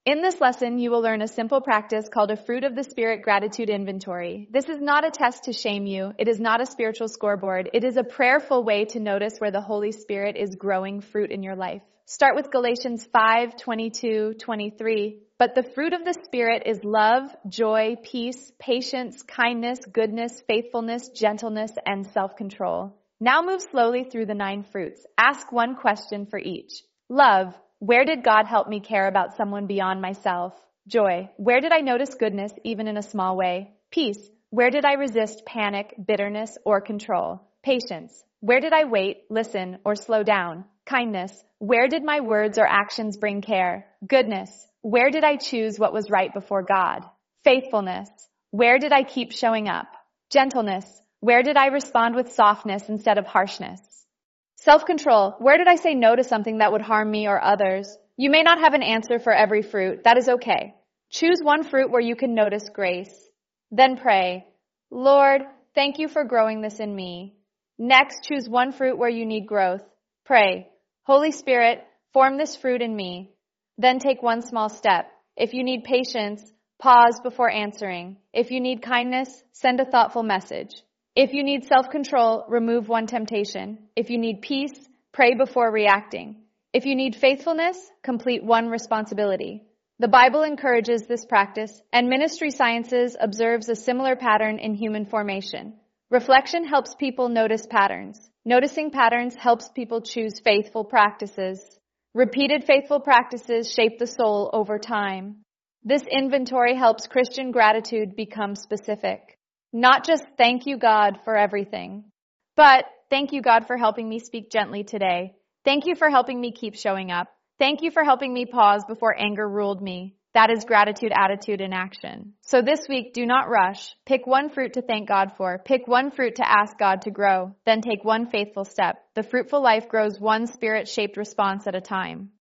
In this lesson, you will learn a simple practice called a Fruit of the Spirit Gratitude Inventory. This is not a test to shame you. It is not a spiritual scoreboard. It is a prayerful way to notice where the Holy Spirit is growing fruit in your life. Start with Galatians 5:22-23. But the fruit of the Spirit is love, joy, peace, patience, kindness, goodness, faithfulness, gentleness, and self-control. Now move slowly through the 9 fruits. Ask one question for each. Love. Where did God help me care about someone beyond myself? Joy. Where did I notice goodness even in a small way? Peace. Where did I resist panic, bitterness, or control? Patience. Where did I wait, listen, or slow down? Kindness. Where did my words or actions bring care? Goodness. Where did I choose what was right before God? Faithfulness. Where did I keep showing up? Gentleness. Where did I respond with softness instead of harshness? Self-control. Where did I say no to something that would harm me or others? You may not have an answer for every fruit. That is okay. Choose one fruit where you can notice grace. Then pray, Lord, thank you for growing this in me. Next, choose one fruit where you need growth. Pray, Holy Spirit, form this fruit in me. Then take one small step. If you need patience, pause before answering. If you need kindness, send a thoughtful message. If you need self-control, remove one temptation. If you need peace, pray before reacting. If you need faithfulness, complete one responsibility. The Bible encourages this practice, and Ministry Sciences observes a similar pattern in human formation. Reflection helps people notice patterns. Noticing patterns helps people choose faithful practices. Repeated faithful practices shape the soul over time. This inventory helps Christian gratitude become specific. Not just thank you, God, for everything, but thank you, God, for helping me speak gently today. Thank you for helping me keep showing up. Thank you for helping me pause before anger ruled me. That is gratitude attitude in action. So this week, do not rush. Pick one fruit to thank God for. Pick one fruit to ask God to grow. Then take one faithful step. The fruitful life grows one spirit-shaped response at a time.